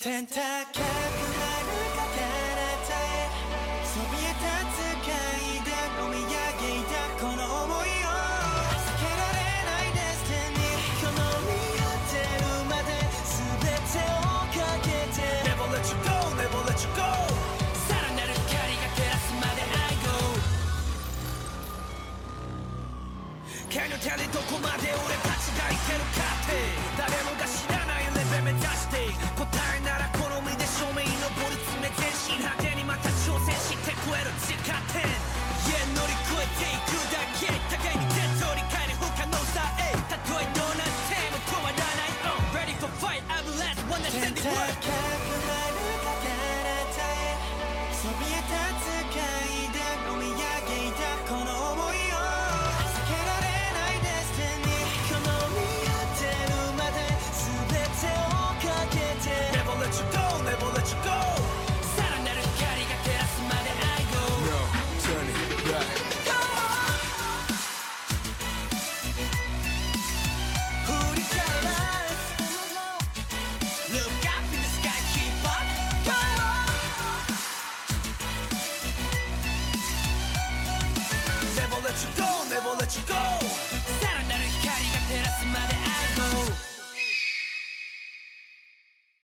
天高くなる彼方へそびえ立つ階段追い上げたこの想いを避けられないデスティニーこの見当てるまで全てをかけて Never let you go, never let you go さらなる光が照らすまで I go Can you tell it どこまで俺たちがいけるかって誰もが知らないレベル目指して答えなら好みで正面に登り詰め全身派手にまた挑戦して食える自家点 Yeah 乗り越えていくだけ互いに手取り替える不可能さえたとえどうなっても止まらない Ready for fight I'm the last one that's in the world 天高くなる彼方へそびえ立つ階段追い上げたこの想いを避けられないデスティニーこの見当てるまで全てをかけて Never let you go, never let you go さらなる光が照らすまで I go No, turn it back振り返らず Look up in the sky, keep up Go Never let you go, never let you go